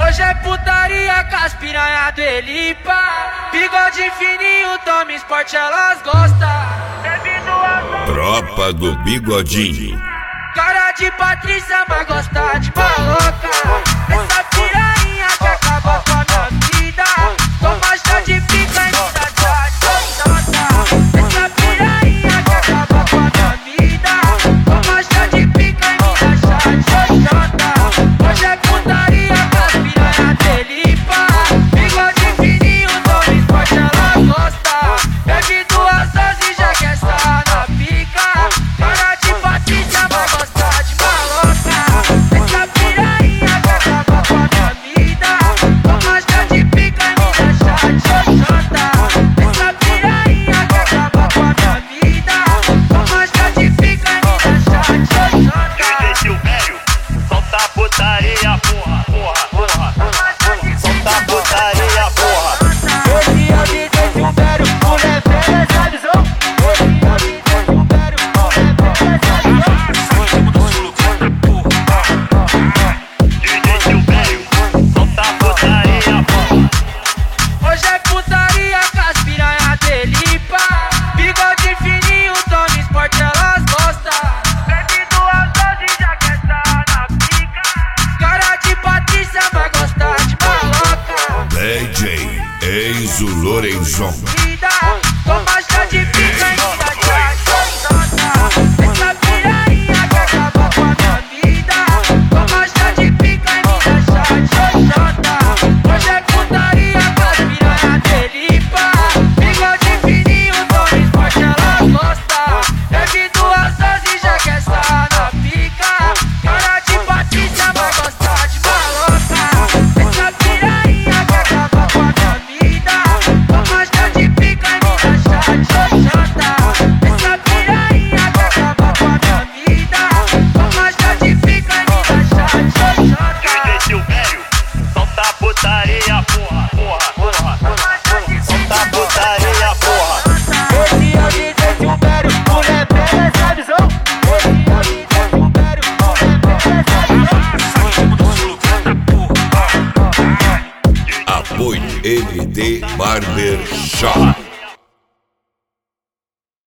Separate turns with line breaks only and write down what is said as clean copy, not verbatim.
Hoje é putaria com as piranha do Elipa. Bigode fininho, toma esporte, elas gostam.
Tropa do Bigodinho.
Cara de Patrícia, mas gosta de maloca. Essa piranha que acaba com a minha vida. Toma chá de pica e me dá xoxota. Essa piranha que acaba com a minha vida. Toma chá de pica e me dá xoxota. Hoje é putaria com as piranha do Elipa. Bigode fininho, toma esporte, ela gosta. Bebe 2 doses e já quer estar na pica. Cara de Patrícia, mas gosta de maloca. Essa piranha que acaba com a minha vida. Toma chá de pica e me dá xoxota. Essa piranha que acaba com a minha vida. Toma chá de pica e me dá xoxota.
DJ Silvério, solta a putaria, porra, porra, porra. Solta a putaria, porra.
Esse é o DJ Silvério, o leve dessa visão. Esse é o DJ Silvério, o leve dessa visão.
DJ Silvério, solta a putaria, porra.
Hoje é putaria com as piranha do Elipa. Bigode fininho, toma esporte, elas gostam. Bebe 2 doses e já quer estar na pica. Cara de Patrícia, mas gosta de maloca.
DJ Enzo Lorenzon.
Vida, toma chá de pica e me dá xoxota. Essa piranha que acaba com a minha vida. Toma chá de pica e me dá xoxota. Hoje é putaria com as piranha do Elipa. Bigode fininho, toma esporte, ela gosta. Bebe 2 doses e já quer estar na pica. Cara de Patrícia, mas gosta de maloca. Essa piranha que acaba com a minha vida. Toma chá de pica e me dá xoxota. Essa piranha que acaba com a minha vida. Toma chá de pica e me dá xoxota.
DJ Silvério, solta a putaria, porra, porra, porra. Solta a putaria, porra.
Esse é o DJ Silvério, o leve dessa visão. Esse é o DJ Silvério, o leve dessa visão.
Apoio MD Barber Shop.